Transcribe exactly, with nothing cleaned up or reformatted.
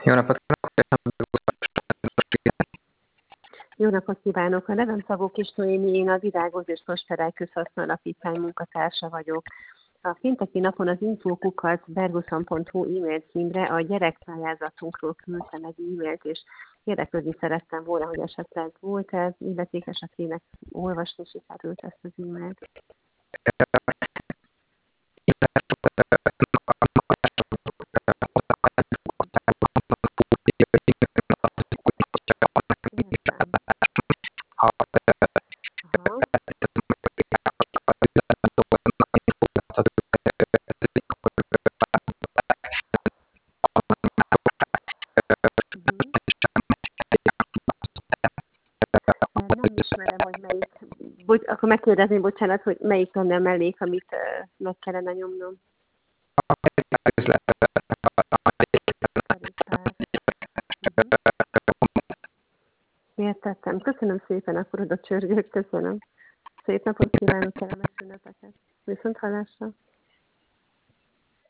Jó napot Jó napot kívánok! A nevem Szabó Kis Noémi, én a Virágoz és Prosperálj Közhasznú Alapítvány munkatársa vagyok. A pénteki napon az infókukac berguszon pont hu e-mail címre a gyerekpályázatunkról küldtem egy e-mailt, és érdeklődni szerettem volna, hogy esetleg volt-e illetékes, akinek olvasni sikerült ezt az e-mailt. Értem. Aha. Nem ismerem, hogy melyik. Bocs, akkor megkérdezném, bocsánat, hogy melyik lenne a mellék, amit uh, meg kellene nyomnom. Uh-huh. Értettem. Köszönöm szépen, akkor oda csörgök. Köszönöm. Szép napot kívánok, kellemes ünnepeket. Viszont hallásra.